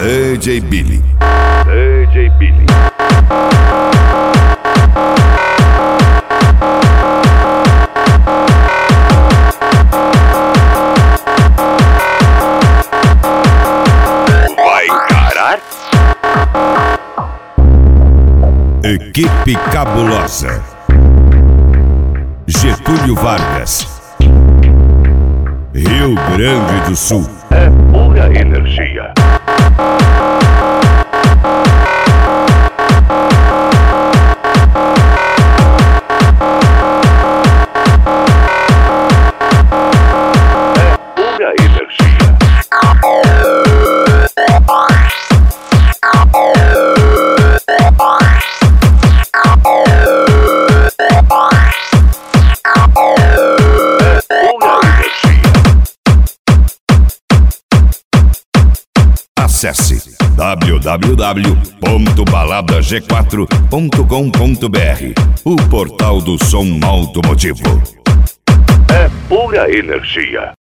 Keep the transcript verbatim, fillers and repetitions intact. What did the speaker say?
D J Billy. D J Billy. Vai encarar? Equipe Cabulosa. Getúlio Vargas, Rio Grande do Sul. É pura energia. É pura energia. Acesse w w w ponto balada g quatro ponto com ponto b r, o portal do som automotivo. É pura energia.